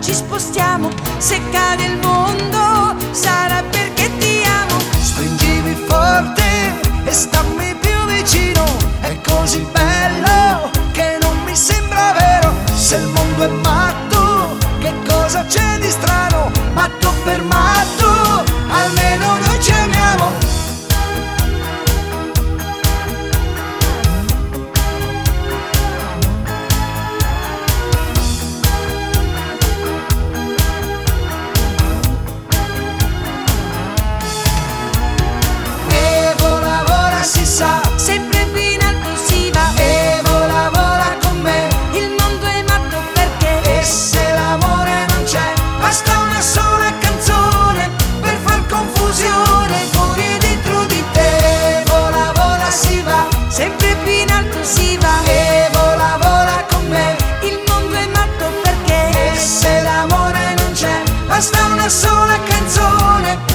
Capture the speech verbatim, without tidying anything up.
ci spostiamo. Se cade il mondo sarà perché ti amo. Stringimi forte e stammi più vicino, è così bello che non mi sembra vero. Se il mondo è matto, che cosa c'è di strano? Matto per matto, almeno noi ci amiamo. Evo lavora, si sa, Sempre più in alto si va. Evo lavora con me. Il mondo è matto perché E se l'amore non c'è, basta una sola canzone per far confusione fuori e dentro di te. Evo lavora, si va, sempre più in alto si va. Evo lavora con me. Il mondo è matto perché E se l'amore non c'è, basta una sola canzone